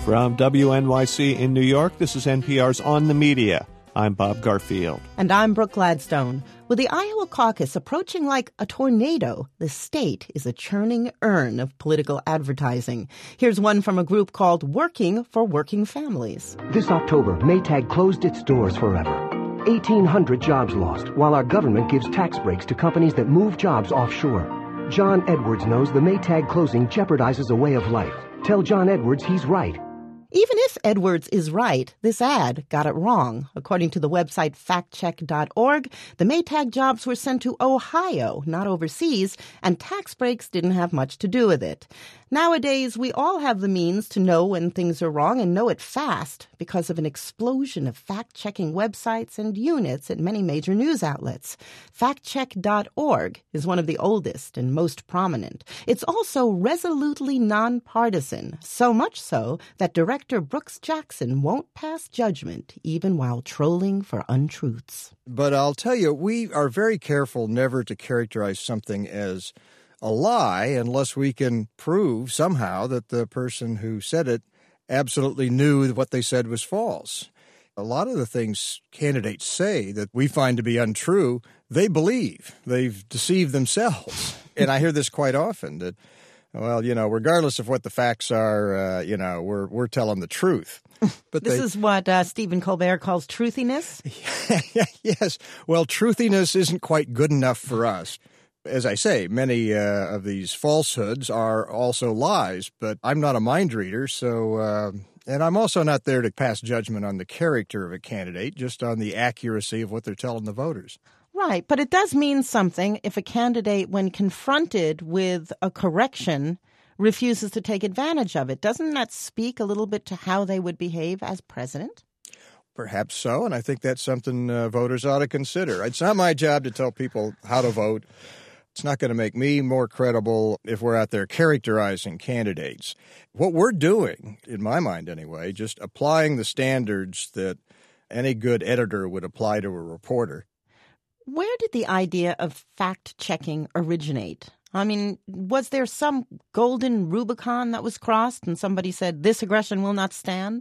From WNYC in New York, this is NPR's On the Media. I'm Bob Garfield. And I'm Brooke Gladstone. With the Iowa caucus approaching like a tornado, the state is a churning urn of political advertising. Here's one from a group called Working for Working Families. This October, Maytag closed its doors forever. 1,800 jobs lost, while our government gives tax breaks to companies that move jobs offshore. John Edwards knows the Maytag closing jeopardizes a way of life. Tell John Edwards he's right. Even if Edwards is right, this ad got it wrong. According to the website factcheck.org, the Maytag jobs were sent to Ohio, not overseas, and tax breaks didn't have much to do with it. Nowadays, we all have the means to know when things are wrong and know it fast because of an explosion of fact-checking websites and units at many major news outlets. Factcheck.org is one of the oldest and most prominent. It's also resolutely nonpartisan, so much so that Director Brooks Jackson won't pass judgment even while trolling for untruths. But I'll tell you, we are very careful never to characterize something as a lie unless we can prove somehow that the person who said it absolutely knew what they said was false. A lot of the things candidates say that we find to be untrue, they believe. They've deceived themselves. And I hear this quite often that, well, regardless of what the facts are, we're telling the truth. But this is what Stephen Colbert calls truthiness? Yes. Well, truthiness isn't quite good enough for us. As I say, many of these falsehoods are also lies, but I'm not a mind reader, so and I'm also not there to pass judgment on the character of a candidate, just on the accuracy of what they're telling the voters. Right, but it does mean something if a candidate, when confronted with a correction, refuses to take advantage of it. Doesn't that speak a little bit to how they would behave as president? Perhaps so, and I think that's something voters ought to consider. It's not my job to tell people how to vote. It's not going to make me more credible if we're out there characterizing candidates. What we're doing, in my mind anyway, just applying the standards that any good editor would apply to a reporter. Where did the idea of fact-checking originate? I mean, was there some golden Rubicon that was crossed and somebody said, this aggression will not stand?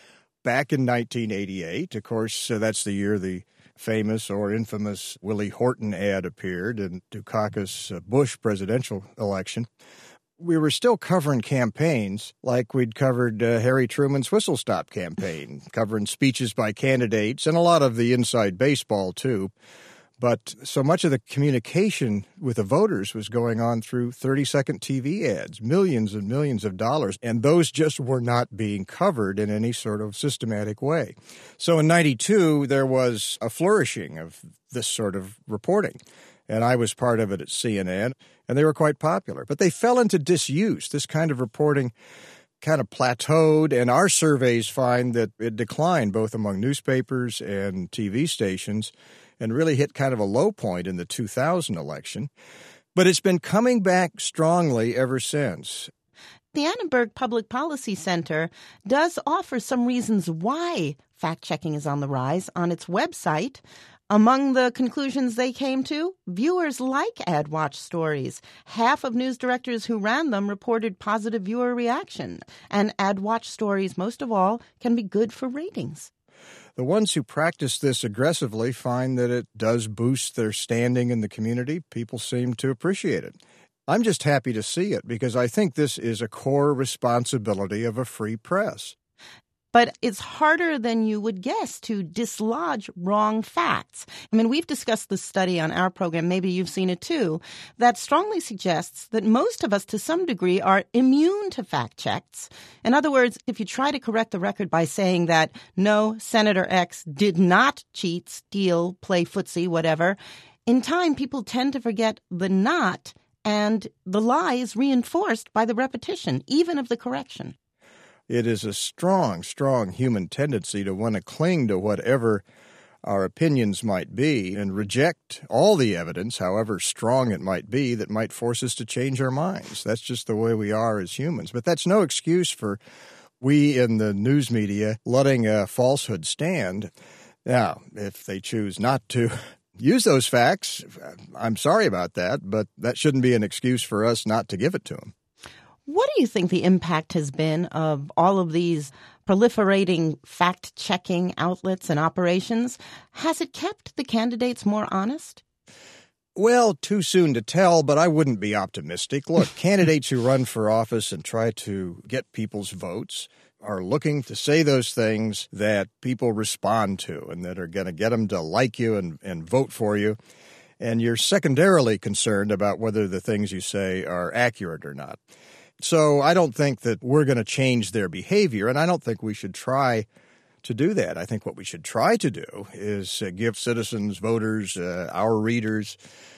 Back in 1988, of course, that's the year the famous or infamous Willie Horton ad appeared in Dukakis' Bush presidential election. We were still covering campaigns like we'd covered Harry Truman's Whistle Stop campaign, covering speeches by candidates and a lot of the inside baseball, too. But so much of the communication with the voters was going on through 30-second TV ads, millions and millions of dollars, and those just were not being covered in any sort of systematic way. So in 92, there was a flourishing of this sort of reporting, and I was part of it at CNN, and they were quite popular. But they fell into disuse. This kind of reporting kind of plateaued, and our surveys find that it declined both among newspapers and TV stations, and really hit kind of a low point in the 2000 election. But it's been coming back strongly ever since. The Annenberg Public Policy Center does offer some reasons why fact-checking is on the rise on its website. Among the conclusions they came to, viewers like AdWatch stories. Half of news directors who ran them reported positive viewer reaction. And AdWatch stories, most of all, can be good for ratings. The ones who practice this aggressively find that it does boost their standing in the community. People seem to appreciate it. I'm just happy to see it because I think this is a core responsibility of a free press. But it's harder than you would guess to dislodge wrong facts. I mean, we've discussed this study on our program, maybe you've seen it too, that strongly suggests that most of us to some degree are immune to fact checks. In other words, if you try to correct the record by saying that, no, Senator X did not cheat, steal, play footsie, whatever, in time people tend to forget the not, and the lie is reinforced by the repetition, even of the correction. It is a strong, strong human tendency to want to cling to whatever our opinions might be and reject all the evidence, however strong it might be, that might force us to change our minds. That's just the way we are as humans. But that's no excuse for we in the news media letting a falsehood stand. Now, if they choose not to use those facts, I'm sorry about that, but that shouldn't be an excuse for us not to give it to them. What do you think the impact has been of all of these proliferating fact-checking outlets and operations? Has it kept the candidates more honest? Well, too soon to tell, but I wouldn't be optimistic. Look, candidates who run for office and try to get people's votes are looking to say those things that people respond to and that are going to get them to like you and vote for you. And you're secondarily concerned about whether the things you say are accurate or not. So I don't think that we're going to change their behavior, and I don't think we should try to do that. I think what we should try to do is give citizens, voters, our readers,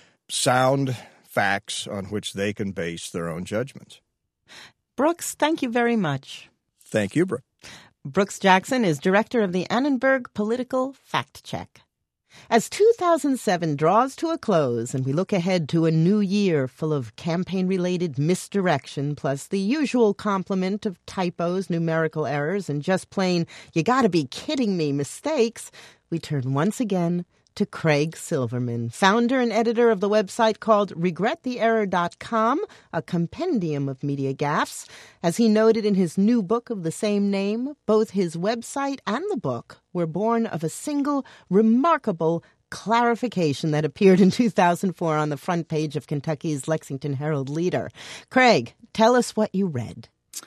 sound facts on which they can base their own judgments. Brooks, thank you very much. Thank you, Brooke. Brooks Jackson is director of the Annenberg Political Fact Check. As 2007 draws to a close and we look ahead to a new year full of campaign-related misdirection, plus the usual complement of typos, numerical errors, and just plain, you gotta be kidding me, mistakes, we turn once again to Craig Silverman, founder and editor of the website called regrettheerror.com, a compendium of media gaffes. As he noted in his new book of the same name, both his website and the book were born of a single remarkable clarification that appeared in 2004 on the front page of Kentucky's Lexington Herald-Leader. Craig, tell us what you read.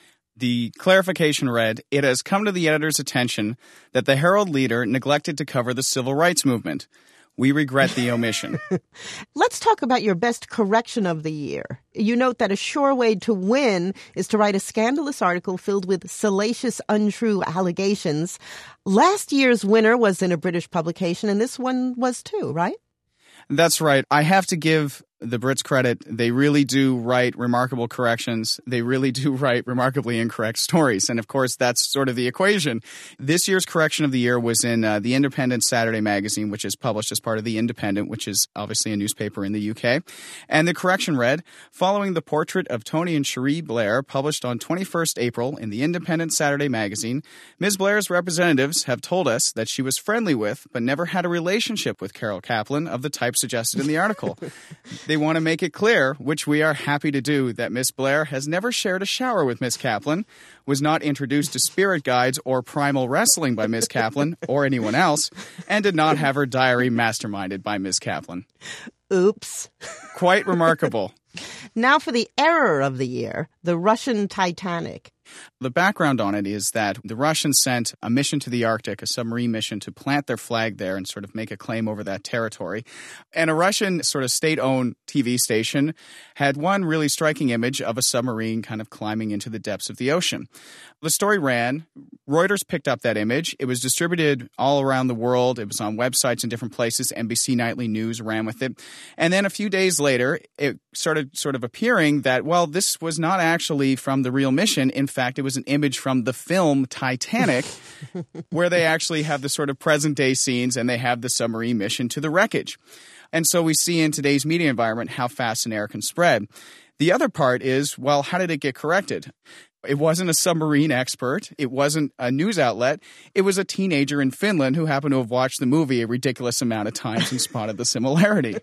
The clarification read, "It has come to the editor's attention that the Herald-Leader neglected to cover the civil rights movement. We regret the omission." Let's talk about your best correction of the year. You note that a sure way to win is to write a scandalous article filled with salacious, untrue allegations. Last year's winner was in a British publication, and this one was too, right? That's right. I have to give the Brits credit. They really do write remarkable corrections. They really do write remarkably incorrect stories. And of course, that's sort of the equation. This year's correction of the year was in the Independent Saturday magazine, which is published as part of the Independent, which is obviously a newspaper in the UK. And the correction read, "Following the portrait of Tony and Cherie Blair published on 21st April in the Independent Saturday magazine, Ms. Blair's representatives have told us that she was friendly with, but never had a relationship with Carol Kaplan of the type suggested in the article. They want to make it clear, which we are happy to do, that Miss Blair has never shared a shower with Miss Kaplan, was not introduced to spirit guides or primal wrestling by Miss Kaplan or anyone else, and did not have her diary masterminded by Miss Kaplan." Oops. Quite remarkable. Now for the error of the year, the Russian Titanic. The background on it is that the Russians sent a mission to the Arctic, a submarine mission, to plant their flag there and sort of make a claim over that territory. And a Russian sort of state-owned TV station had one really striking image of a submarine kind of climbing into the depths of the ocean. The story ran, Reuters picked up that image. It was distributed all around the world. It was on websites in different places. NBC Nightly News ran with it. And then a few days later, it started sort of appearing that, well, this was not actually from the real mission. In fact, it was an image from the film Titanic, where they actually have the sort of present-day scenes and they have the submarine mission to the wreckage. And so we see in today's media environment how fast an error can spread. The other part is, well, how did it get corrected? It wasn't a submarine expert. It wasn't a news outlet. It was a teenager in Finland who happened to have watched the movie a ridiculous amount of times and spotted the similarity.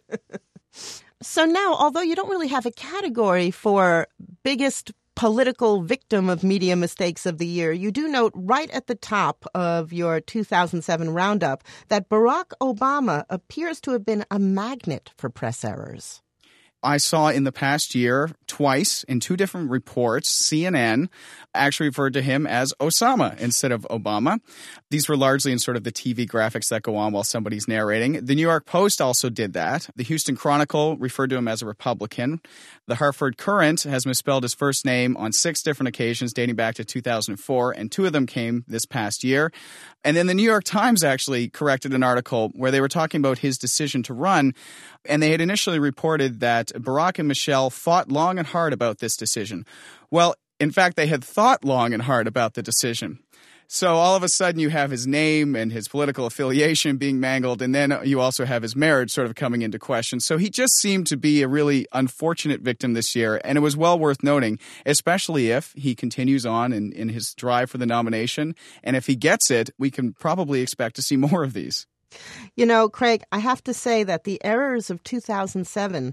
So now, although you don't really have a category for biggest political victim of media mistakes of the year, you do note right at the top of your 2007 roundup that Barack Obama appears to have been a magnet for press errors. I saw in the past year twice in two different reports, CNN actually referred to him as Osama instead of Obama. These were largely in sort of the TV graphics that go on while somebody's narrating. The New York Post also did that. The Houston Chronicle referred to him as a Republican. The Hartford Courant has misspelled his first name on 6 different occasions dating back to 2004, and 2 of them came this past year. And then the New York Times actually corrected an article where they were talking about his decision to run, and they had initially reported that Barack and Michelle fought long and hard about this decision. Well, in fact, they had thought long and hard about the decision. So all of a sudden you have his name and his political affiliation being mangled, and then you also have his marriage sort of coming into question. So he just seemed to be a really unfortunate victim this year, and it was well worth noting, especially if he continues on in his drive for the nomination. And if he gets it, we can probably expect to see more of these. You know, Craig, I have to say that the errors of 2007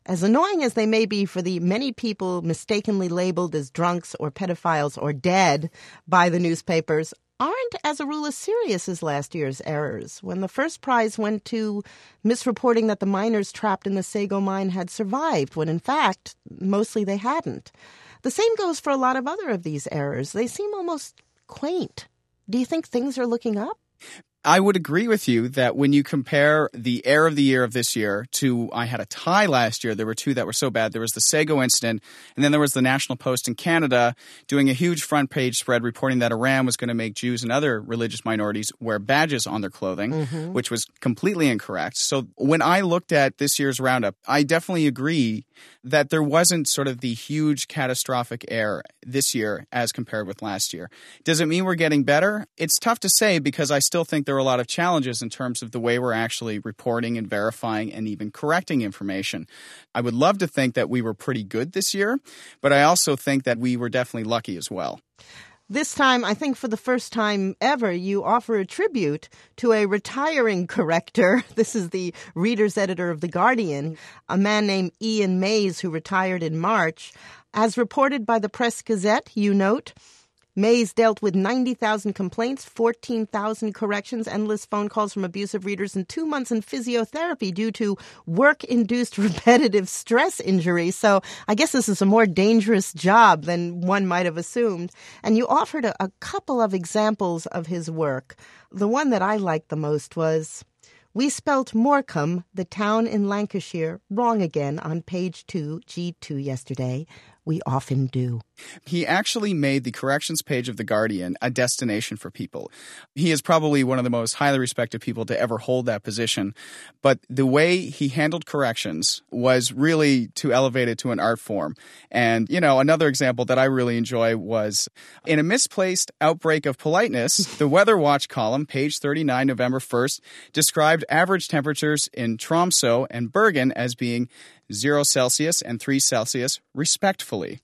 As annoying as they may be for the many people mistakenly labeled as drunks or pedophiles or dead by the newspapers, aren't, as a rule, as serious as last year's errors, when the first prize went to misreporting that the miners trapped in the Sago mine had survived, when in fact, mostly they hadn't. The same goes for a lot of other of these errors. They seem almost quaint. Do you think things are looking up? I would agree with you that when you compare the error of the year of this year to, I had a tie last year. There were two that were so bad. There was the Sago incident, and then there was the National Post in Canada doing a huge front page spread reporting that Iran was going to make Jews and other religious minorities wear badges on their clothing, which was completely incorrect. So when I looked at this year's roundup, I definitely agree that there wasn't sort of the huge catastrophic error this year as compared with last year. Does it mean we're getting better? It's tough to say because I still think there are a lot of challenges in terms of the way we're actually reporting and verifying and even correcting information. I would love to think that we were pretty good this year, but I also think that we were definitely lucky as well. This time, I think for the first time ever, you offer a tribute to a retiring corrector. This is the reader's editor of The Guardian, a man named Ian Mays, who retired in March. As reported by the Press Gazette, you note, Mays dealt with 90,000 complaints, 14,000 corrections, endless phone calls from abusive readers, and 2 months in physiotherapy due to work-induced repetitive stress injury. So I guess this is a more dangerous job than one might have assumed. And you offered a couple of examples of his work. The one that I liked the most was, we spelt Morecambe, the town in Lancashire, wrong again on page 2, G2 yesterday. We often do. He actually made the corrections page of The Guardian a destination for people. He is probably one of the most highly respected people to ever hold that position. But the way he handled corrections was really to elevate it to an art form. And, another example that I really enjoy was, in a misplaced outbreak of politeness, the Weather Watch column, page 39, November 1st, described average temperatures in Tromsø and Bergen as being 0 Celsius and 3 Celsius, respectfully.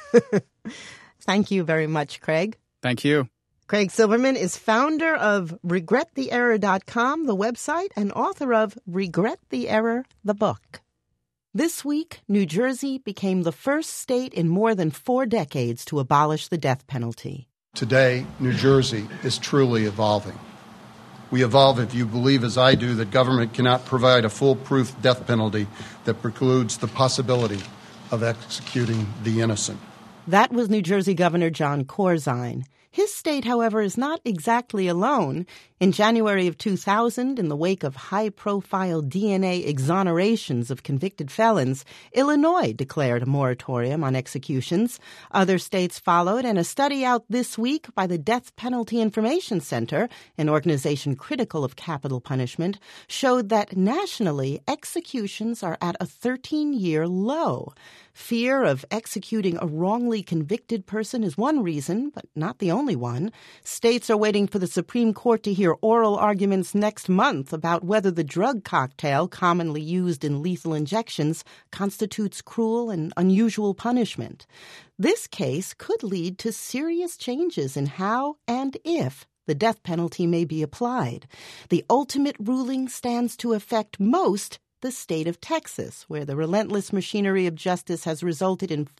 Thank you very much, Craig. Thank you. Craig Silverman is founder of RegretTheError.com, the website, and author of Regret the Error, the book. This week, New Jersey became the first state in more than 4 decades to abolish the death penalty. Today, New Jersey is truly evolving. We evolve if you believe, as I do, that government cannot provide a foolproof death penalty that precludes the possibility of executing the innocent. That was New Jersey Governor Jon Corzine. His state, however, is not exactly alone. In January of 2000, in the wake of high-profile DNA exonerations of convicted felons, Illinois declared a moratorium on executions. Other states followed, and a study out this week by the Death Penalty Information Center, an organization critical of capital punishment, showed that nationally, executions are at a 13-year low. Fear of executing a wrongly convicted person is one reason, but not the only one. States are waiting for the Supreme Court to hear oral arguments next month about whether the drug cocktail commonly used in lethal injections constitutes cruel and unusual punishment. This case could lead to serious changes in how and if the death penalty may be applied. The ultimate ruling stands to affect most the state of Texas, where the relentless machinery of justice has resulted in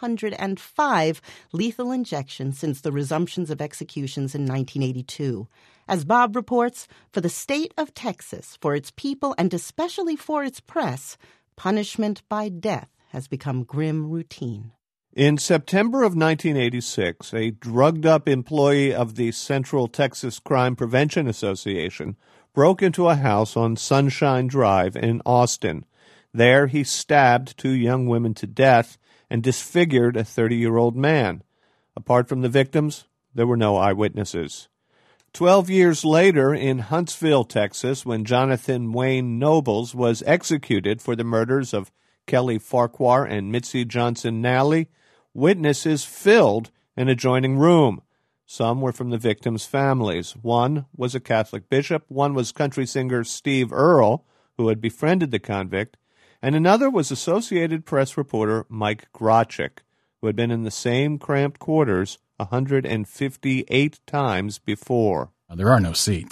405 lethal injections since the resumptions of executions in 1982. As Bob reports, for the state of Texas, for its people, and especially for its press, punishment by death has become grim routine. In September of 1986, a drugged-up employee of the Central Texas Crime Prevention Association broke into a house on Sunshine Drive in Austin. There, he stabbed 2 young women to death and disfigured a 30-year-old man. Apart from the victims, there were no eyewitnesses. 12 years later, in Huntsville, Texas, when Jonathan Wayne Nobles was executed for the murders of Kelly Farquhar and Mitzi Johnson Nally, witnesses filled an adjoining room. Some were from the victims' families. One was a Catholic bishop, one was country singer Steve Earle, who had befriended the convict, and another was Associated Press reporter Mike Grotchick, who had been in the same cramped quarters 158 times before. There are no seats.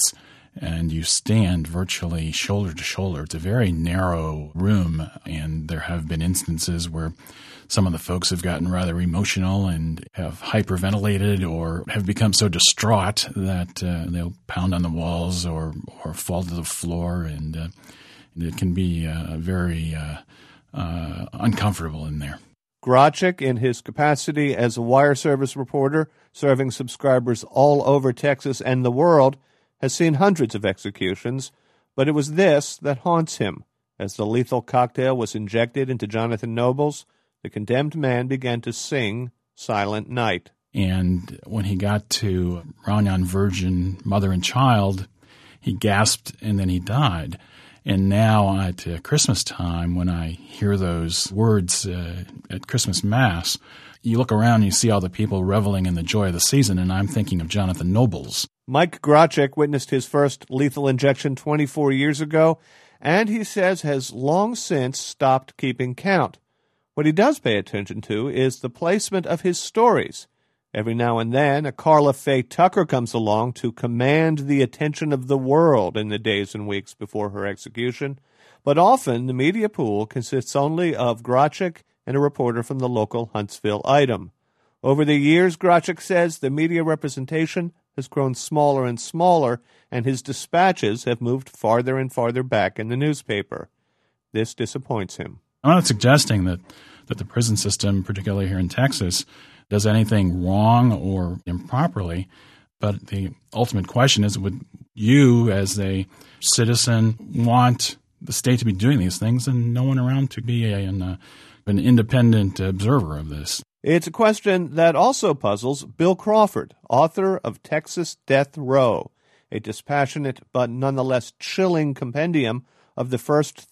and you stand virtually shoulder to shoulder. It's a very narrow room, and there have been instances where some of the folks have gotten rather emotional and have hyperventilated or have become so distraught that they'll pound on the walls or fall to the floor, and it can be very uncomfortable in there. Grochek, in his capacity as a wire service reporter serving subscribers all over Texas and the world, has seen hundreds of executions, but it was this that haunts him. As the lethal cocktail was injected into Jonathan Nobles, the condemned man began to sing Silent Night. And when he got to Ranyan Virgin, Mother and Child, he gasped and then he died. And now at Christmas time, when I hear those words at Christmas Mass, you look around and you see all the people reveling in the joy of the season, and I'm thinking of Jonathan Nobles. Mike Grochek witnessed his first lethal injection 24 years ago, and he says has long since stopped keeping count. What he does pay attention to is the placement of his stories. Every now and then, a Carla Faye Tucker comes along to command the attention of the world in the days and weeks before her execution, but often the media pool consists only of Grochek and a reporter from the local Huntsville item. Over the years, Grochek says, the media representation has grown smaller and smaller, and his dispatches have moved farther and farther back in the newspaper. This disappoints him. I'm not suggesting that the prison system, particularly here in Texas, does anything wrong or improperly, but the ultimate question is, would you as a citizen want the state to be doing these things and no one around to be an independent observer of this? It's a question that also puzzles Bill Crawford, author of Texas Death Row, a dispassionate but nonetheless chilling compendium of the first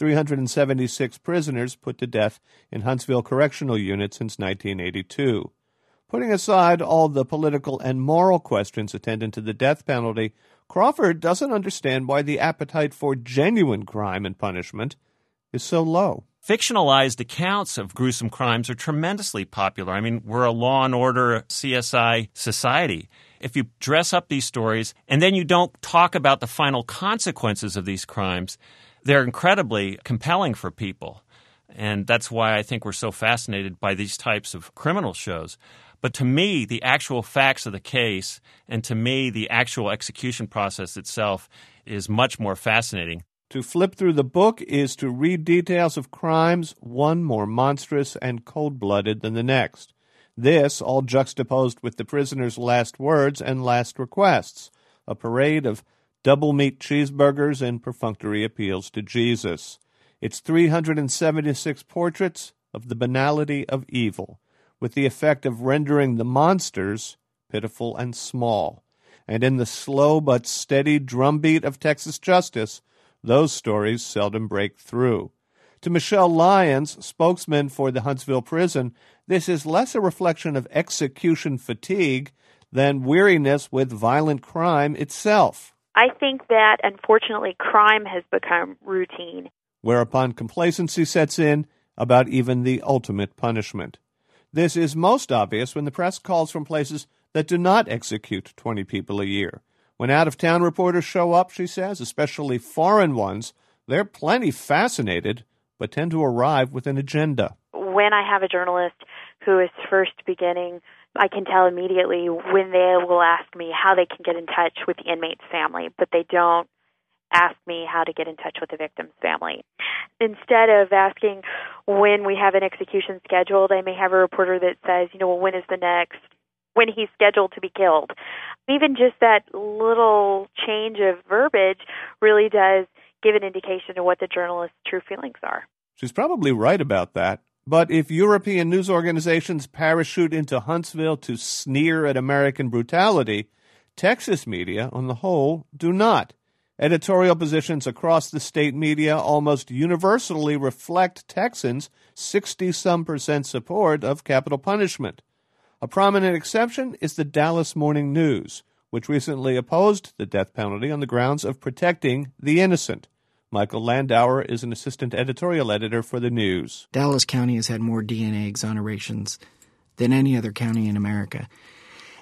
376 prisoners put to death in Huntsville Correctional Unit since 1982. Putting aside all the political and moral questions attendant to the death penalty, Crawford doesn't understand why the appetite for genuine crime and punishment is so low. Fictionalized accounts of gruesome crimes are tremendously popular. I mean, we're a law and order CSI society. If you dress up these stories and then you don't talk about the final consequences of these crimes, they're incredibly compelling for people. And that's why I think we're so fascinated by these types of criminal shows. But to me, the actual facts of the case and to me, the actual execution process itself is much more fascinating. To flip through the book is to read details of crimes, one more monstrous and cold-blooded than the next. This all juxtaposed with the prisoner's last words and last requests, a parade of double-meat cheeseburgers and perfunctory appeals to Jesus. It's 376 portraits of the banality of evil, with the effect of rendering the monsters pitiful and small. And in the slow but steady drumbeat of Texas justice, those stories seldom break through. To Michelle Lyons, spokesman for the Huntsville prison, this is less a reflection of execution fatigue than weariness with violent crime itself. I think that, unfortunately, crime has become routine. Whereupon complacency sets in about even the ultimate punishment. This is most obvious when the press calls from places that do not execute 20 people a year. When out-of-town reporters show up, she says, especially foreign ones, they're plenty fascinated, but tend to arrive with an agenda. When I have a journalist who is first beginning, I can tell immediately when they will ask me how they can get in touch with the inmate's family, but they don't ask me how to get in touch with the victim's family. Instead of asking when we have an execution scheduled, I may have a reporter that says, when is the next, when he's scheduled to be killed. Even just that little change of verbiage really does give an indication of what the journalist's true feelings are. She's probably right about that. But if European news organizations parachute into Huntsville to sneer at American brutality, Texas media, on the whole, do not. Editorial positions across the state media almost universally reflect Texans' 60-some% support of capital punishment. A prominent exception is the Dallas Morning News, which recently opposed the death penalty on the grounds of protecting the innocent. Michael Landauer is an assistant editorial editor for the News. Dallas County has had more DNA exonerations than any other county in America.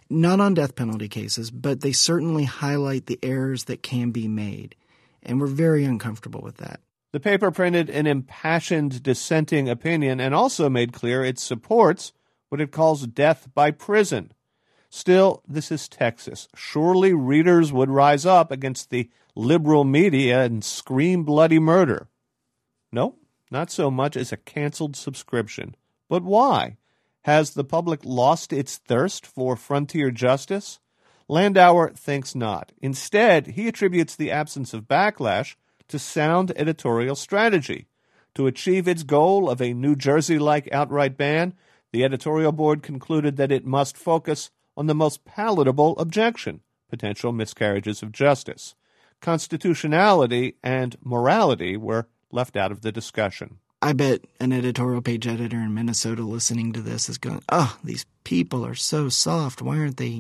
Not on death penalty cases, but they certainly highlight the errors that can be made. And we're very uncomfortable with that. The paper printed an impassioned dissenting opinion and also made clear it supports what it calls death by prison. Still, this is Texas. Surely readers would rise up against the liberal media and scream bloody murder. No, not so much as a canceled subscription. But why? Has the public lost its thirst for frontier justice? Landauer thinks not. Instead, he attributes the absence of backlash to sound editorial strategy. To achieve its goal of a New Jersey-like outright ban, the editorial board concluded that it must focus on the most palatable objection, potential miscarriages of justice. Constitutionality and morality were left out of the discussion. I bet an editorial page editor in Minnesota listening to this is going, oh, these people are so soft. Why aren't they,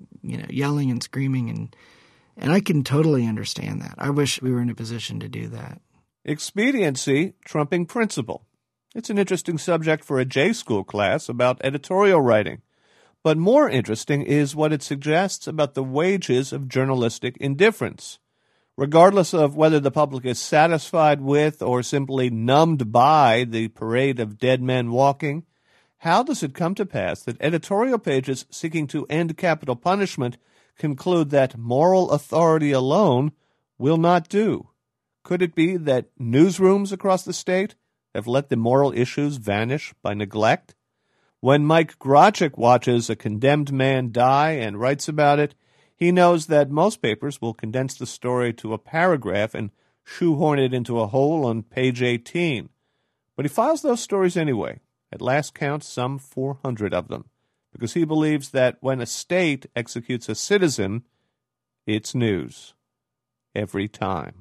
yelling and screaming? And I can totally understand that. I wish we were in a position to do that. Expediency trumping principle. It's an interesting subject for a J-school class about editorial writing. But more interesting is what it suggests about the wages of journalistic indifference. Regardless of whether the public is satisfied with or simply numbed by the parade of dead men walking, how does it come to pass that editorial pages seeking to end capital punishment conclude that moral authority alone will not do? Could it be that newsrooms across the state have let the moral issues vanish by neglect? When Mike Grochek watches a condemned man die and writes about it, he knows that most papers will condense the story to a paragraph and shoehorn it into a hole on page 18. But he files those stories anyway, at last count some 400 of them, because he believes that when a state executes a citizen, it's news. Every time.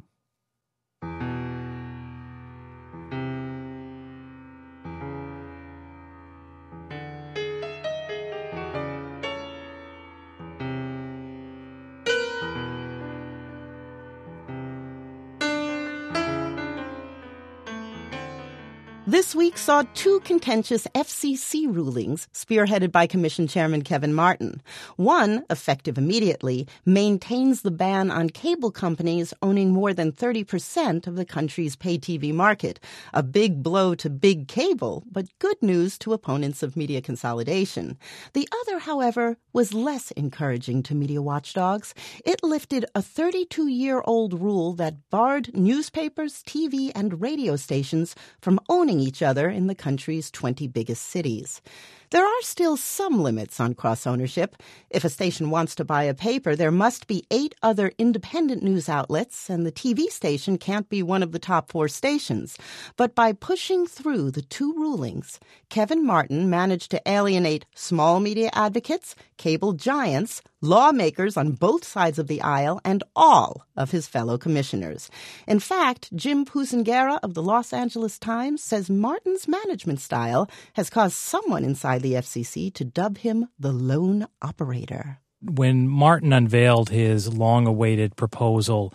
This week saw two contentious FCC rulings spearheaded by Commission Chairman Kevin Martin. One, effective immediately, maintains the ban on cable companies owning more than 30% of the country's pay TV market. A big blow to big cable, but good news to opponents of media consolidation. The other, however, was less encouraging to media watchdogs. It lifted a 32-year-old rule that barred newspapers, TV, and radio stations from owning each other in the country's 20 biggest cities. There are still some limits on cross-ownership. If a station wants to buy a paper, there must be 8 other independent news outlets, and the TV station can't be one of the top 4 stations. But by pushing through the two rulings, Kevin Martin managed to alienate small media advocates, cable giants, lawmakers on both sides of the aisle, and all of his fellow commissioners. In fact, Jim Pusengera of the Los Angeles Times says Martin's management style has caused someone inside the FCC to dub him the lone operator. When Martin unveiled his long-awaited proposal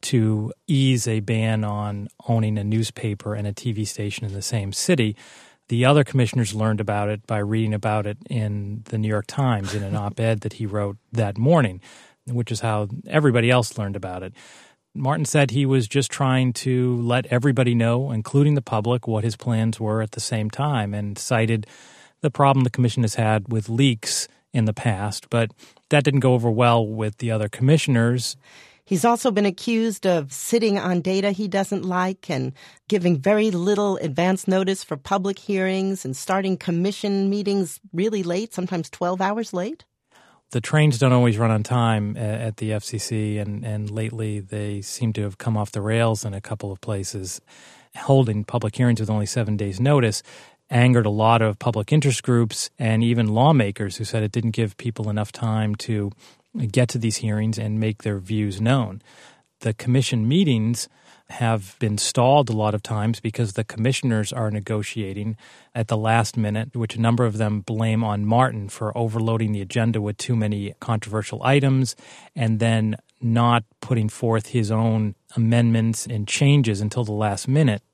to ease a ban on owning a newspaper and a TV station in the same city, the other commissioners learned about it by reading about it in the New York Times in an op-ed that he wrote that morning, which is how everybody else learned about it. Martin said he was just trying to let everybody know, including the public, what his plans were at the same time, and cited the problem the commission has had with leaks in the past, but that didn't go over well with the other commissioners. He's also been accused of sitting on data he doesn't like and giving very little advance notice for public hearings and starting commission meetings really late, sometimes 12 hours late. The trains don't always run on time at the FCC, and lately they seem to have come off the rails in a couple of places. Holding public hearings with only 7 days' notice angered a lot of public interest groups and even lawmakers who said it didn't give people enough time to get to these hearings and make their views known. The commission meetings have been stalled a lot of times because the commissioners are negotiating at the last minute, which a number of them blame on Martin for overloading the agenda with too many controversial items and then not putting forth his own amendments and changes until the last minute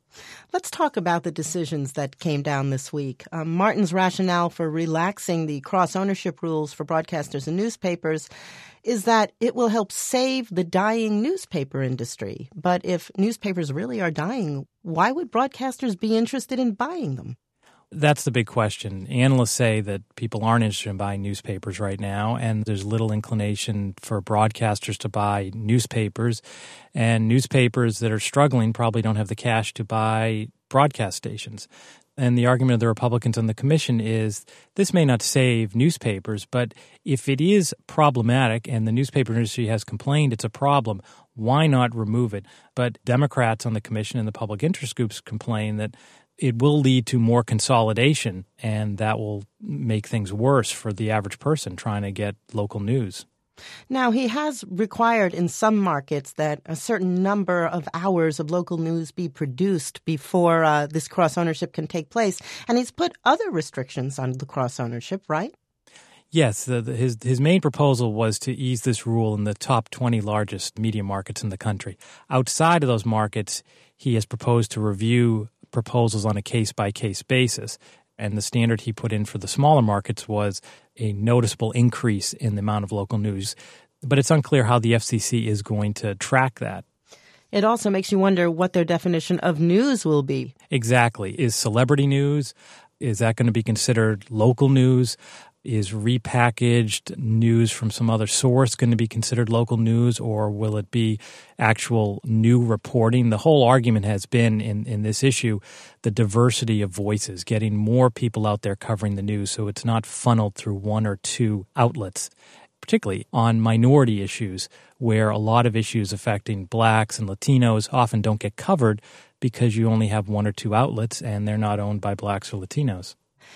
Let's talk about the decisions that came down this week. Martin's rationale for relaxing the cross-ownership rules for broadcasters and newspapers is that it will help save the dying newspaper industry. But if newspapers really are dying, why would broadcasters be interested in buying them? That's the big question. Analysts say that people aren't interested in buying newspapers right now, and there's little inclination for broadcasters to buy newspapers. And newspapers that are struggling probably don't have the cash to buy broadcast stations. And the argument of the Republicans on the commission is this may not save newspapers, but if it is problematic and the newspaper industry has complained it's a problem, why not remove it? But Democrats on the commission and the public interest groups complain that it will lead to more consolidation, and that will make things worse for the average person trying to get local news. Now, he has required in some markets that a certain number of hours of local news be produced before this cross-ownership can take place. And he's put other restrictions on the cross-ownership, right? Yes. His main proposal was to ease this rule in the top 20 largest media markets in the country. Outside of those markets, he has proposed to review proposals on a case-by-case basis. And the standard he put in for the smaller markets was a noticeable increase in the amount of local news. But it's unclear how the FCC is going to track that. It also makes you wonder what their definition of news will be. Exactly. Is celebrity news, is that going to be considered local news? Is repackaged news from some other source going to be considered local news, or will it be actual new reporting? The whole argument has been in this issue the diversity of voices, getting more people out there covering the news so it's not funneled through one or two outlets, particularly on minority issues where a lot of issues affecting blacks and Latinos often don't get covered because you only have one or two outlets and they're not owned by blacks or Latinos.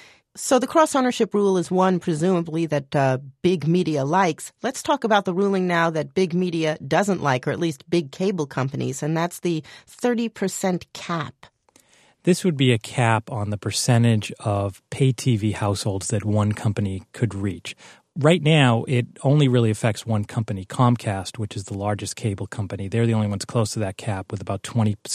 So the cross-ownership rule is one, presumably, that big media likes. Let's talk about the ruling now that big media doesn't like, or at least big cable companies, and that's the 30% cap. This would be a cap on the percentage of pay TV households that one company could reach. Right now, it only really affects one company, Comcast, which is the largest cable company. They're the only ones close to that cap with about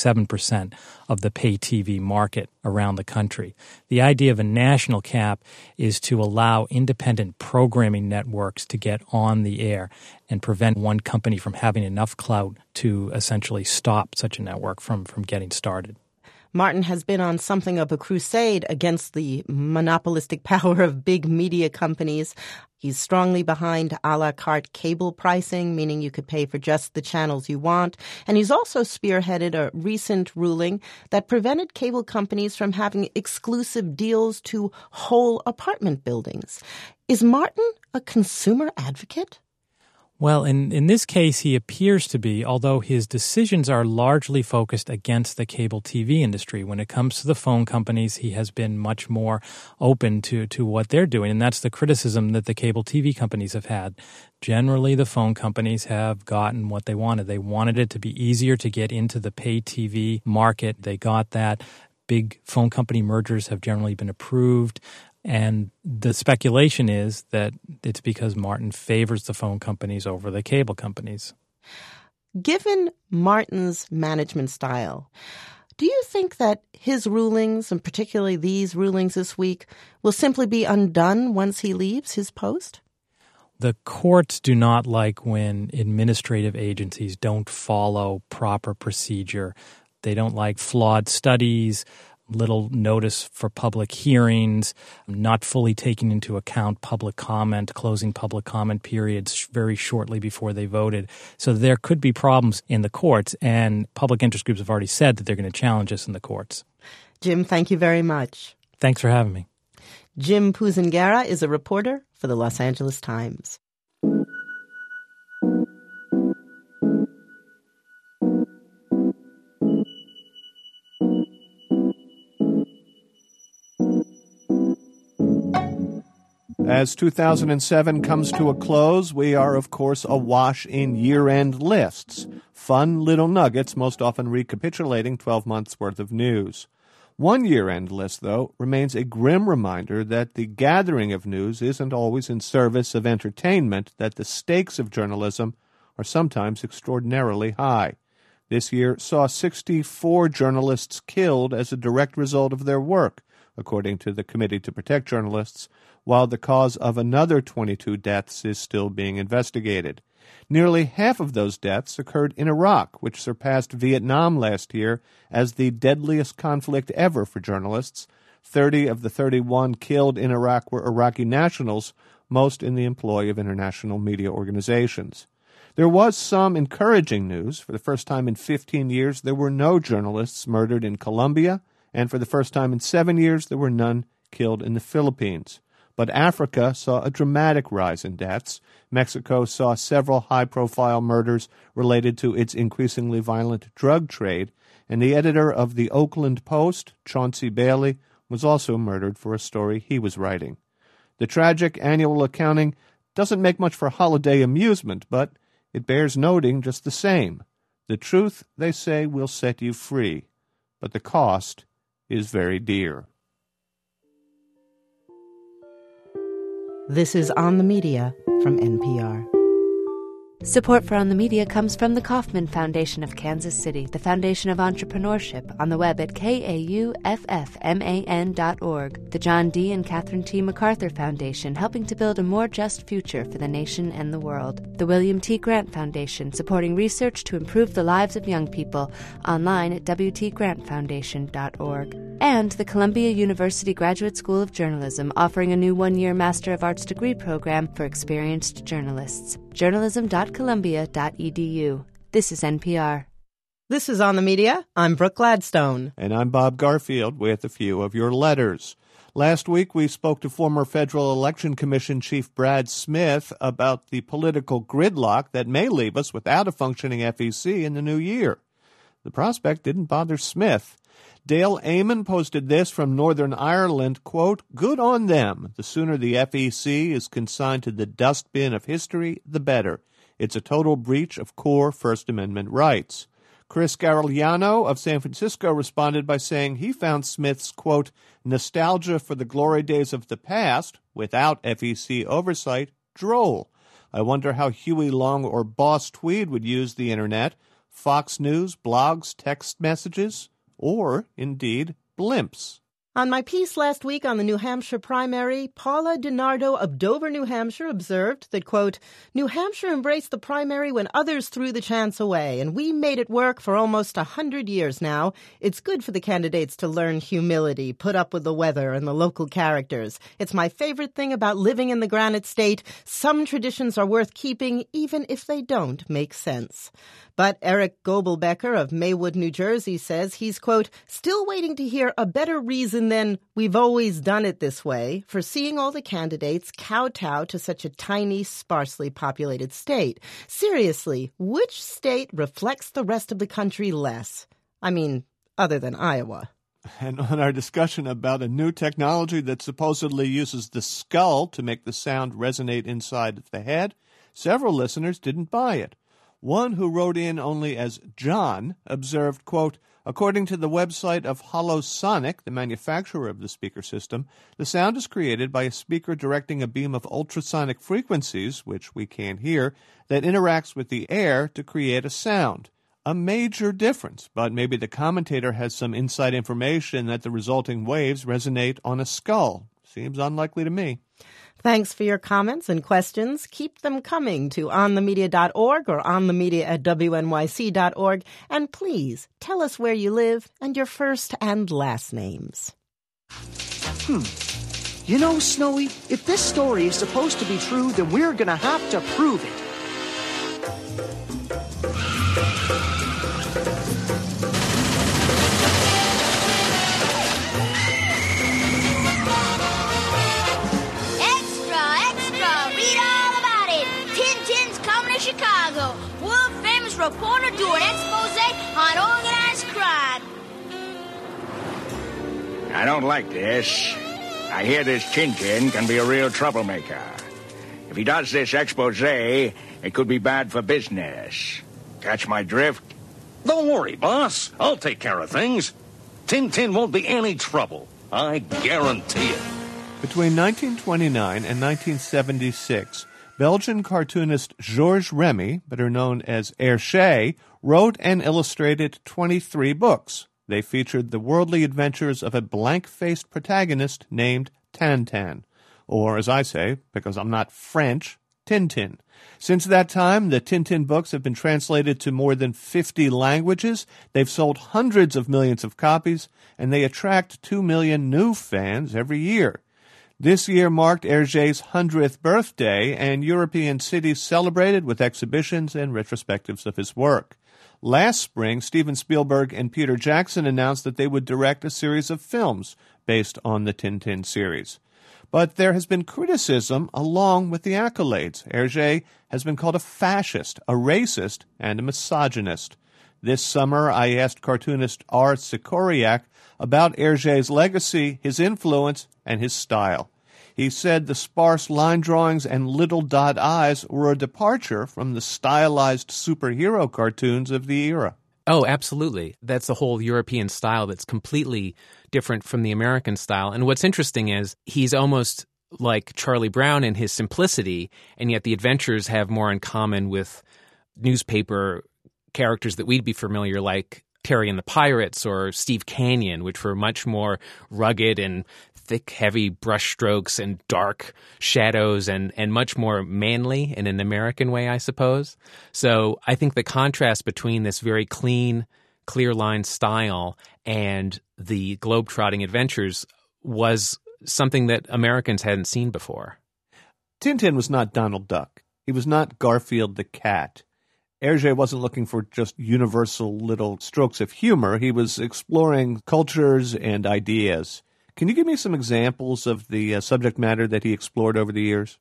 27% of the pay TV market around the country. The idea of a national cap is to allow independent programming networks to get on the air and prevent one company from having enough clout to essentially stop such a network from getting started. Martin has been on something of a crusade against the monopolistic power of big media companies. He's strongly behind a la carte cable pricing, meaning you could pay for just the channels you want. And he's also spearheaded a recent ruling that prevented cable companies from having exclusive deals to whole apartment buildings. Is Martin a consumer advocate? Well, in this case, he appears to be, although his decisions are largely focused against the cable TV industry. When it comes to the phone companies, he has been much more open to what they're doing, and that's the criticism that the cable TV companies have had. Generally, the phone companies have gotten what they wanted. They wanted it to be easier to get into the pay TV market. They got that. Big phone company mergers have generally been approved. And the speculation is that it's because Martin favors the phone companies over the cable companies. Given Martin's management style, do you think that his rulings, and particularly these rulings this week, will simply be undone once he leaves his post? The courts do not like when administrative agencies don't follow proper procedure. They don't like flawed studies, little notice for public hearings, not fully taking into account public comment, closing public comment periods very shortly before they voted. So there could be problems in the courts, and public interest groups have already said that they're going to challenge us in the courts. Jim, thank you very much. Thanks for having me. Jim Puzangara is a reporter for the Los Angeles Times. As 2007 comes to a close, we are, of course, awash in year-end lists. Fun little nuggets, most often recapitulating 12 months' worth of news. One year-end list, though, remains a grim reminder that the gathering of news isn't always in service of entertainment, that the stakes of journalism are sometimes extraordinarily high. This year saw 64 journalists killed as a direct result of their work, according to the Committee to Protect Journalists, while the cause of another 22 deaths is still being investigated. Nearly half of those deaths occurred in Iraq, which surpassed Vietnam last year as the deadliest conflict ever for journalists. 30 of the 31 killed in Iraq were Iraqi nationals, most in the employ of international media organizations. There was some encouraging news. For the first time in 15 years, there were no journalists murdered in Colombia, and for the first time in 7 years, there were none killed in the Philippines. But Africa saw a dramatic rise in deaths. Mexico saw several high-profile murders related to its increasingly violent drug trade, and the editor of the Oakland Post, Chauncey Bailey, was also murdered for a story he was writing. The tragic annual accounting doesn't make much for holiday amusement, but it bears noting just the same. The truth, they say, will set you free, but the cost is very dear. This is On the Media from NPR. Support for On the Media comes from the Kauffman Foundation of Kansas City, the Foundation of Entrepreneurship, on the web at kauffman.org. The John D. and Catherine T. MacArthur Foundation, helping to build a more just future for the nation and the world. The William T. Grant Foundation, supporting research to improve the lives of young people, online at wtgrantfoundation.org. And the Columbia University Graduate School of Journalism, offering a new one-year Master of Arts degree program for experienced journalists. journalism.columbia.edu. This is NPR. This is On the Media. I'm Brooke Gladstone. And I'm Bob Garfield with a few of your letters. Last week, we spoke to former Federal Election Commission Chief Brad Smith about the political gridlock that may leave us without a functioning FEC in the new year. The prospect didn't bother Smith. Dale Eamon posted this from Northern Ireland, quote, "Good on them. The sooner the FEC is consigned to the dustbin of history, the better. It's a total breach of core First Amendment rights." Chris Garigliano of San Francisco responded by saying he found Smith's, quote, "nostalgia for the glory days of the past, without FEC oversight, droll. I wonder how Huey Long or Boss Tweed would use the Internet. Fox News, blogs, text messages, or, indeed, blimps." On my piece last week on the New Hampshire primary, Paula DiNardo of Dover, New Hampshire, observed that, quote, "New Hampshire embraced the primary when others threw the chance away, and we made it work for almost 100 years now. It's good for the candidates to learn humility, put up with the weather and the local characters. It's my favorite thing about living in the Granite State. Some traditions are worth keeping, even if they don't make sense." But Eric Gobelbecker of Maywood, New Jersey, says he's, quote, "still waiting to hear a better reason than 'we've always done it this way' for seeing all the candidates kowtow to such a tiny, sparsely populated state. Seriously, which state reflects the rest of the country less? I mean, other than Iowa." And on our discussion about a new technology that supposedly uses the skull to make the sound resonate inside the head, several listeners didn't buy it. One who wrote in only as John observed, quote, "According to the website of HoloSonic, the manufacturer of the speaker system, the sound is created by a speaker directing a beam of ultrasonic frequencies, which we can't hear, that interacts with the air to create a sound. A major difference, but maybe the commentator has some inside information that the resulting waves resonate on a skull. Seems unlikely to me." Thanks for your comments and questions. Keep them coming to onthemedia.org or onthemedia@wnyc.org. And please tell us where you live and your first and last names. You know, Snowy, if this story is supposed to be true, then we're going to have to prove it. Chicago, world-famous reporter do an expose on organized crime. I don't like this. I hear this Tintin can be a real troublemaker. If he does this expose, it could be bad for business. Catch my drift? Don't worry, boss. I'll take care of things. Tintin won't be any trouble. I guarantee it. Between 1929 and 1976, Belgian cartoonist Georges Remy, better known as Hergé, wrote and illustrated 23 books. They featured the worldly adventures of a blank-faced protagonist named Tintin, or as I say, because I'm not French, Tintin. Since that time, the Tintin books have been translated to more than 50 languages. They've sold hundreds of millions of copies, and they attract 2 million new fans every year. This year marked Hergé's 100th birthday, and European cities celebrated with exhibitions and retrospectives of his work. Last spring, Steven Spielberg and Peter Jackson announced that they would direct a series of films based on the Tintin series. But there has been criticism along with the accolades. Hergé has been called a fascist, a racist, and a misogynist. This summer, I asked cartoonist R. Sikoryak about Hergé's legacy, his influence, and his style. He said the sparse line drawings and little dot eyes were a departure from the stylized superhero cartoons of the era. Oh, absolutely. That's the whole European style that's completely different from the American style. And what's interesting is he's almost like Charlie Brown in his simplicity, and yet the adventures have more in common with newspaper characters that we'd be familiar, like Terry and the Pirates or Steve Canyon, which were much more rugged and thick, heavy brush strokes and dark shadows and much more manly in an American way, I suppose. So I think the contrast between this very clean, clear line style and the globe-trotting adventures was something that Americans hadn't seen before. Tintin was not Donald Duck. He was not Garfield the cat. Hergé wasn't looking for just universal little strokes of humor. He was exploring cultures and ideas. Can you give me some examples of the subject matter that he explored over the years?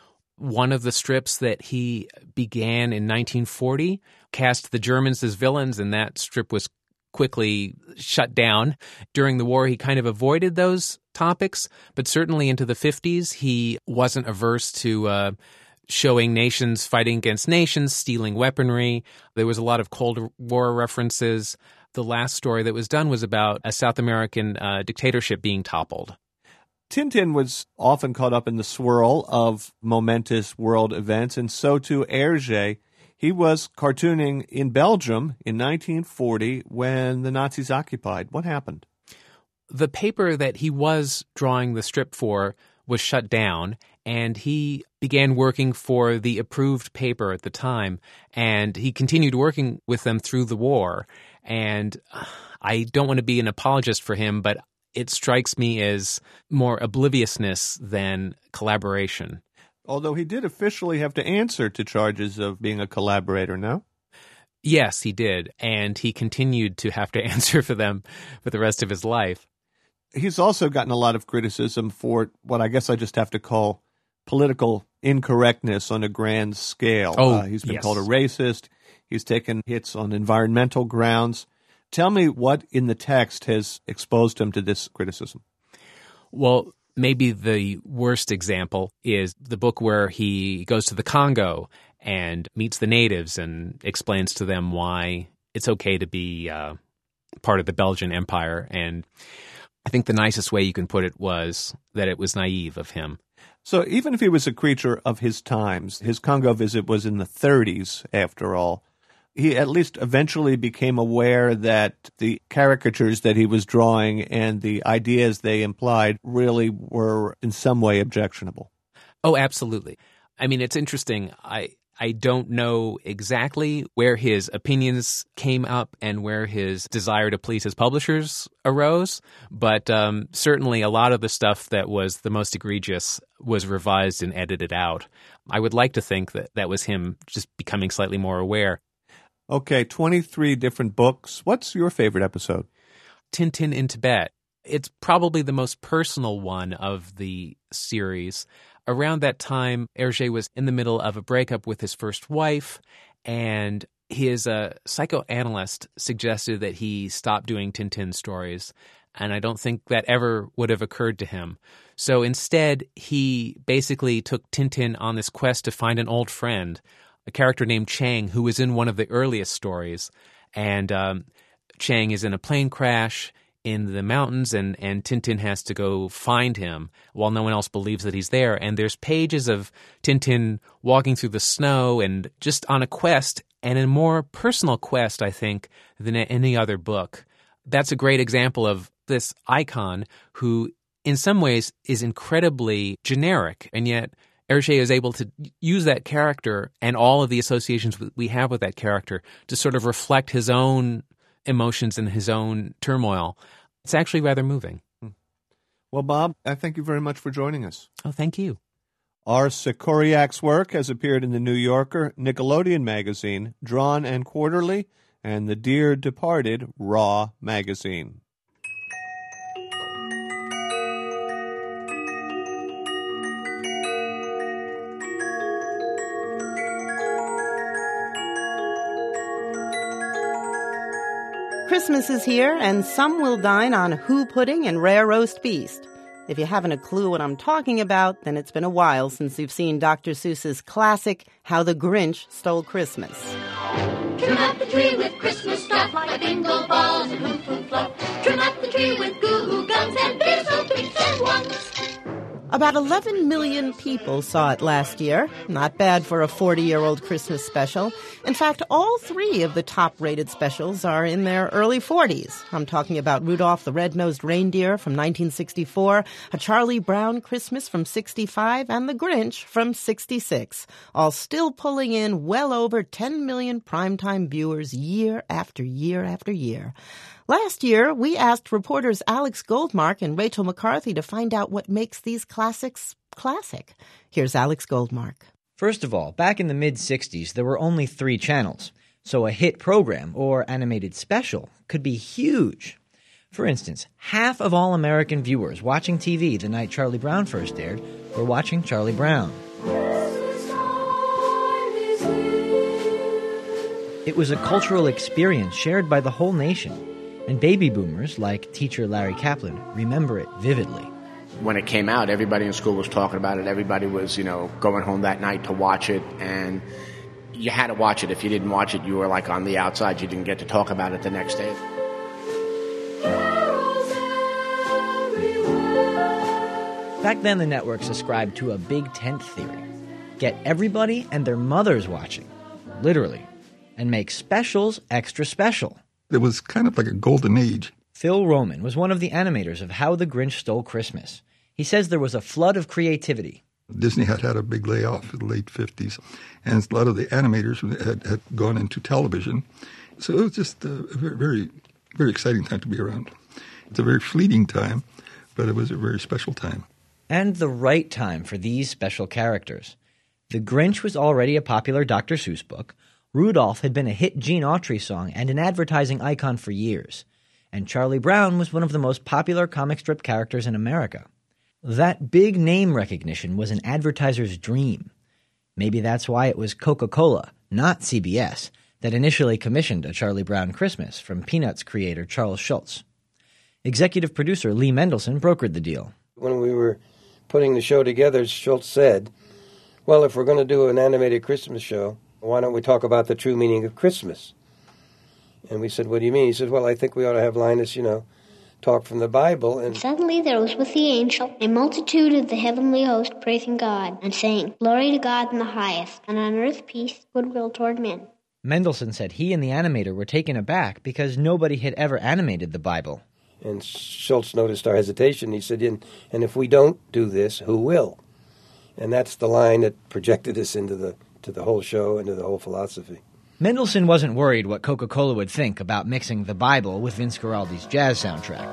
One of the strips that he began in 1940 cast the Germans as villains, and that strip was quickly shut down. During the war, he kind of avoided those topics, but certainly into the 50s, he wasn't averse to showing nations fighting against nations, stealing weaponry. There was a lot of Cold War references. The last story that was done was about a South American dictatorship being toppled. Tintin was often caught up in the swirl of momentous world events, and so too Hergé. He was cartooning in Belgium in 1940 when the Nazis occupied. What happened? The paper that he was drawing the strip for was shut down, and he began working for the approved paper at the time, and he continued working with them through the war. And I don't want to be an apologist for him, but it strikes me as more obliviousness than collaboration. Although he did officially have to answer to charges of being a collaborator, no? Yes, he did, and he continued to have to answer for them for the rest of his life. He's also gotten a lot of criticism for what I guess I just have to call political incorrectness on a grand scale. He's been called a racist. He's taken hits on environmental grounds. Tell me what in the text has exposed him to this criticism. Well, maybe the worst example is the book where he goes to the Congo and meets the natives and explains to them why it's okay to be part of the Belgian Empire. And I think the nicest way you can put it was that it was naive of him. So even if he was a creature of his times, his Congo visit was in the 30s, after all, he at least eventually became aware that the caricatures that he was drawing and the ideas they implied really were in some way objectionable. Oh, absolutely. I mean, it's interesting. I don't know exactly where his opinions came up and where his desire to please his publishers arose, but certainly a lot of the stuff that was the most egregious was revised and edited out. I would like to think that that was him just becoming slightly more aware. Okay, 23 different books. What's your favorite episode? Tintin in Tibet. It's probably the most personal one of the series. Around that time, Hergé was in the middle of a breakup with his first wife, and his psychoanalyst suggested that he stop doing Tintin stories, and I don't think that ever would have occurred to him. So instead, he basically took Tintin on this quest to find an old friend, a character named Chang, who was in one of the earliest stories. And Chang is in a plane crash in the mountains, and Tintin has to go find him while no one else believes that he's there. And there's pages of Tintin walking through the snow and just on a quest, and a more personal quest, I think, than any other book. That's a great example of this icon who, in some ways, is incredibly generic, and yet Hergé is able to use that character and all of the associations we have with that character to sort of reflect his own emotions and his own turmoil. It's actually rather moving. Well, Bob, I thank you very much for joining us. Oh, thank you. R. Sikoriak's work has appeared in The New Yorker, Nickelodeon Magazine, Drawn and Quarterly, and the dear departed Raw Magazine. Christmas is here, and some will dine on Who pudding and rare roast beef. If you haven't a clue what I'm talking about, then it's been a while since you've seen Dr. Seuss's classic, How the Grinch Stole Christmas. Trim up the tree with Christmas stuff, like bingo balls and hoo-hoo fluff. Trim up the tree with goo-goo gums and beer so tweaks and ones. About 11 million people saw it last year. Not bad for a 40-year-old Christmas special. In fact, all three of the top-rated specials are in their early 40s. I'm talking about Rudolph the Red-Nosed Reindeer from 1964, A Charlie Brown Christmas from 65, and The Grinch from 66, all still pulling in well over 10 million primetime viewers year after year after year. Last year, we asked reporters Alex Goldmark and Rachel McCarthy to find out what makes these classics classic. Here's Alex Goldmark. First of all, back in the mid-'60s, there were only 3 channels, so a hit program or animated special could be huge. For instance, half of all American viewers watching TV the night Charlie Brown first aired were watching Charlie Brown. It was a cultural experience shared by the whole nation. And baby boomers, like teacher Larry Kaplan, remember it vividly. When it came out, everybody in school was talking about it. Everybody was, going home that night to watch it. And you had to watch it. If you didn't watch it, you were like on the outside. You didn't get to talk about it the next day. Back then, the networks ascribed to a big tent theory. Get everybody and their mothers watching, literally, and make specials extra special. It was kind of like a golden age. Phil Roman was one of the animators of How the Grinch Stole Christmas. He says there was a flood of creativity. Disney had a big layoff in the late 50s, and a lot of the animators had gone into television. So it was just a very, very exciting time to be around. It's a very fleeting time, but it was a very special time. And the right time for these special characters. The Grinch was already a popular Dr. Seuss book. Rudolph had been a hit Gene Autry song and an advertising icon for years. And Charlie Brown was one of the most popular comic strip characters in America. That big name recognition was an advertiser's dream. Maybe that's why it was Coca-Cola, not CBS, that initially commissioned A Charlie Brown Christmas from Peanuts creator Charles Schulz. Executive producer Lee Mendelson brokered the deal. When we were putting the show together, Schulz said, well, if we're going to do an animated Christmas show, why don't we talk about the true meaning of Christmas? And we said, what do you mean? He said, well, I think we ought to have Linus, talk from the Bible. And suddenly there was with the angel a multitude of the heavenly host praising God and saying, Glory to God in the highest, and on earth peace, goodwill toward men. Mendelson said he and the animator were taken aback because nobody had ever animated the Bible. And Schulz noticed our hesitation. He said, and if we don't do this, who will? And that's the line that projected us into the whole show, into the whole philosophy. Mendelson wasn't worried what Coca-Cola would think about mixing the Bible with Vince Guaraldi's jazz soundtrack.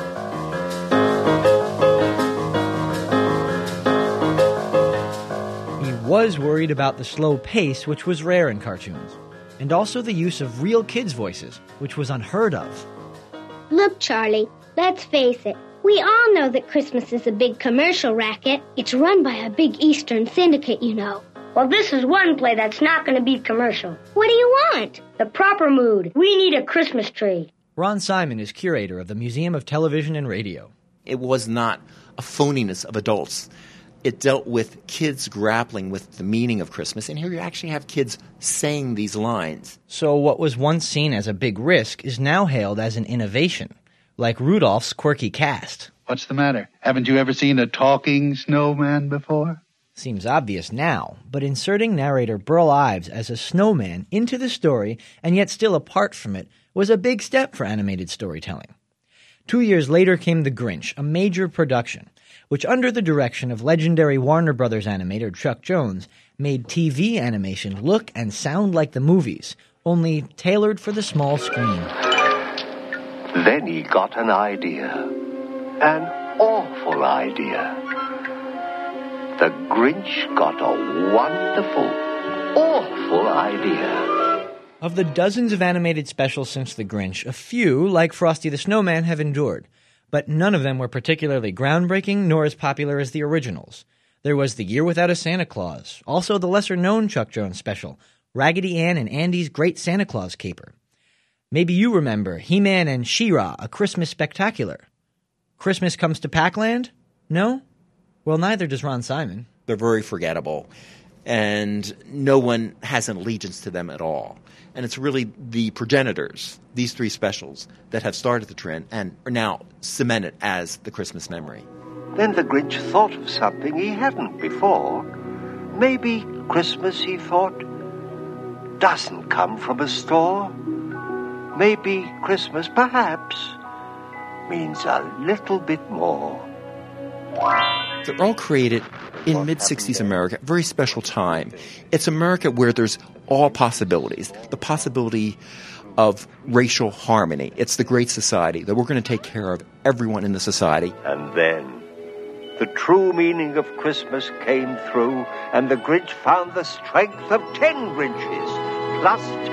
He was worried about the slow pace, which was rare in cartoons, and also the use of real kids' voices, which was unheard of. Look, Charlie, let's face it. We all know that Christmas is a big commercial racket. It's run by a big Eastern syndicate, Well, this is one play that's not going to be commercial. What do you want? The proper mood. We need a Christmas tree. Ron Simon is curator of the Museum of Television and Radio. It was not a phoniness of adults. It dealt with kids grappling with the meaning of Christmas, and here you actually have kids saying these lines. So what was once seen as a big risk is now hailed as an innovation, like Rudolph's quirky cast. What's the matter? Haven't you ever seen a talking snowman before? Seems obvious now, but inserting narrator Burl Ives as a snowman into the story and yet still apart from it was a big step for animated storytelling. 2 years later came The Grinch, a major production, which under the direction of legendary Warner Brothers animator Chuck Jones made TV animation look and sound like the movies, only tailored for the small screen. Then he got an idea. An awful idea. The Grinch got a wonderful, awful idea. Of the dozens of animated specials since The Grinch, a few, like Frosty the Snowman, have endured, but none of them were particularly groundbreaking nor as popular as the originals. There was The Year Without a Santa Claus, also the lesser-known Chuck Jones special, Raggedy Ann and Andy's Great Santa Claus Caper. Maybe you remember He-Man and She-Ra, A Christmas Spectacular. Christmas Comes to Pac-Land? No? Well, neither does Ron Simon. They're very forgettable, and no one has an allegiance to them at all. And it's really the progenitors, these three specials, that have started the trend and are now cemented as the Christmas memory. Then the Grinch thought of something he hadn't before. Maybe Christmas, he thought, doesn't come from a store. Maybe Christmas, perhaps, means a little bit more. They're all created in mid-60s America, a very special time. It's America where there's all possibilities. The possibility of racial harmony. It's the Great Society, that we're going to take care of everyone in the society. And then the true meaning of Christmas came through, and the Grinch found the strength of 10 Grinches, plus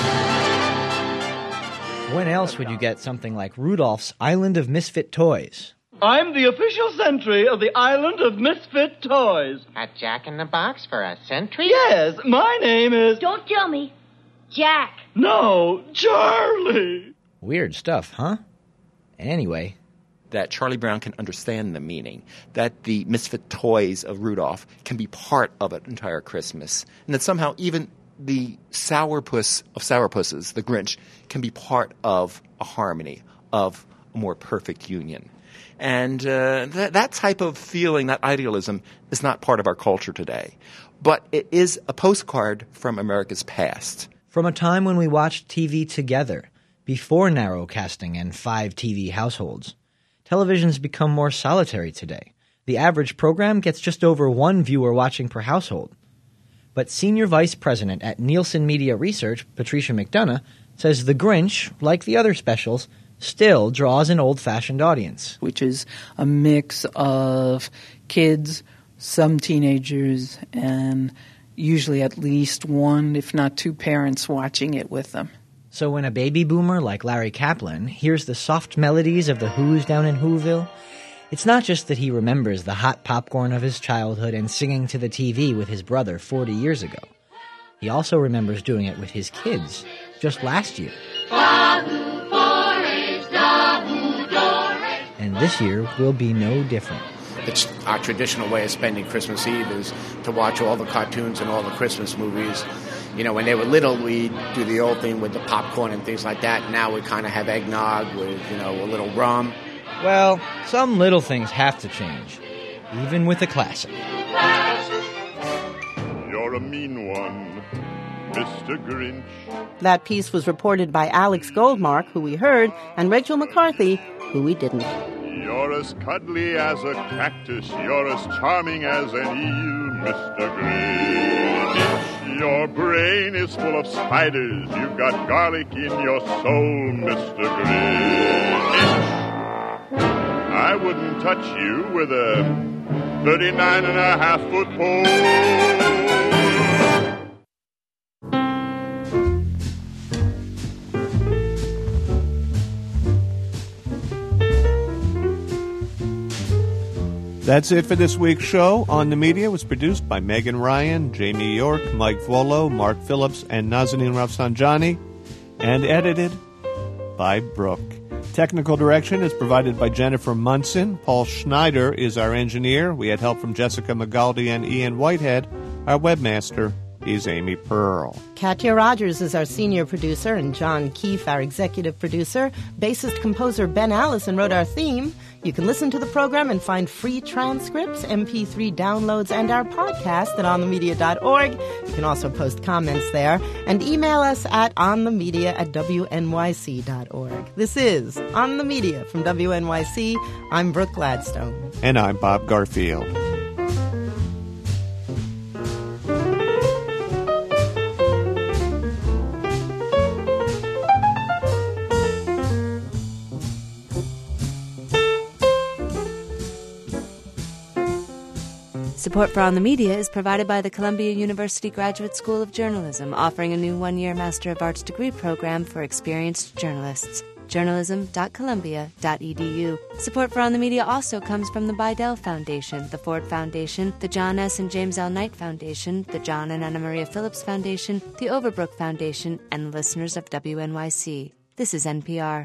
2. When else would you get something like Rudolph's Island of Misfit Toys? I'm the official sentry of the Island of Misfit Toys. A Jack-in-the-Box for a sentry? Yes, my name is... Don't tell me. Jack. No, Charlie. Weird stuff, huh? Anyway. That Charlie Brown can understand the meaning, that the misfit toys of Rudolph can be part of an entire Christmas, and that somehow even the sourpuss of sourpusses, the Grinch, can be part of a harmony, of a more perfect union. And that type of feeling, that idealism, is not part of our culture today. But it is a postcard from America's past. From a time when we watched TV together, before narrowcasting and 5 TV households. Television's become more solitary today. The average program gets just over 1 viewer watching per household. But Senior Vice President at Nielsen Media Research, Patricia McDonough, says The Grinch, like the other specials, still draws an old-fashioned audience. Which is a mix of kids, some teenagers, and usually at least 1, if not 2 parents watching it with them. So when a baby boomer like Larry Kaplan hears the soft melodies of the Who's down in Whoville, it's not just that he remembers the hot popcorn of his childhood and singing to the TV with his brother 40 years ago. He also remembers doing it with his kids just last year. And this year will be no different. It's our traditional way of spending Christmas Eve is to watch all the cartoons and all the Christmas movies. You know, when they were little, we'd do the old thing with the popcorn and things like that. Now we kind of have eggnog with, a little rum. Well, some little things have to change, even with a classic. You're a mean one, Mr. Grinch. That piece was reported by Alex Goldmark, who we heard, and Rachel McCarthy, who we didn't. You're as cuddly as a cactus. You're as charming as an eel, Mr. Grinch. Your brain is full of spiders. You've got garlic in your soul, Mr. Grinch. I wouldn't touch you with a 39.5-foot pole. That's it for this week's show. On the Media was produced by Megan Ryan, Jamie York, Mike Volo, Mark Phillips, and Nazanin Rafsanjani, and edited by Brooke. Technical direction is provided by Jennifer Munson. Paul Schneider is our engineer. We had help from Jessica McGaldy and Ian Whitehead. Our webmaster is Amy Pearl. Katya Rogers is our senior producer, and John Keefe, our executive producer. Bassist-composer Ben Allison wrote our theme. You can listen to the program and find free transcripts, MP3 downloads, and our podcast at onthemedia.org. You can also post comments there and email us at onthemedia@wnyc.org. This is On the Media from WNYC. I'm Brooke Gladstone. And I'm Bob Garfield. Support for On the Media is provided by the Columbia University Graduate School of Journalism, offering a new one-year Master of Arts degree program for experienced journalists. journalism.columbia.edu. Support for On the Media also comes from the Bidell Foundation, the Ford Foundation, the John S. and James L. Knight Foundation, the John and Anna Maria Phillips Foundation, the Overbrook Foundation, and the listeners of WNYC. This is NPR.